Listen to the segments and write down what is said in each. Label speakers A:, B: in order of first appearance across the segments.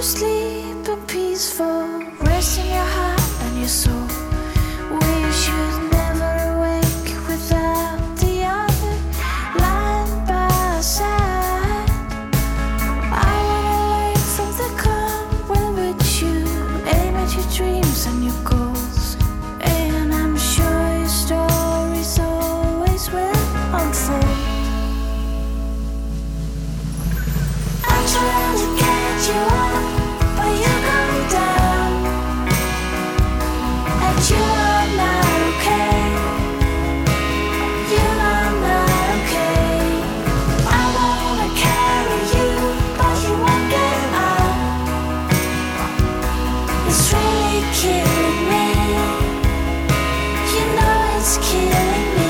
A: sleep in peaceful rest in your heart and your soul. We should never awake without the other lying by our side. I wanna learn from the calm when with you, aim at your dreams and your goals. And I'm sure your stories always will unfold. I'm trying to get you up, but you go down, and you are not okay. You are not okay. I wanna carry you, but you won't get up. It's really killing me. You know it's killing me.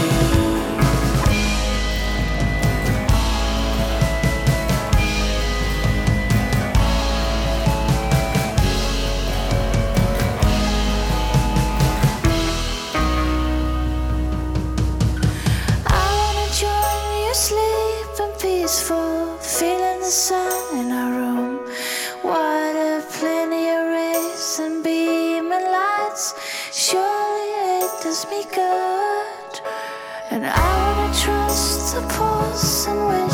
A: I wanna join you, sleep and peaceful, feeling the sun in our room. Water, plenty of rays and beaming lights. Surely it does me good. And I wanna trust the pulse and wish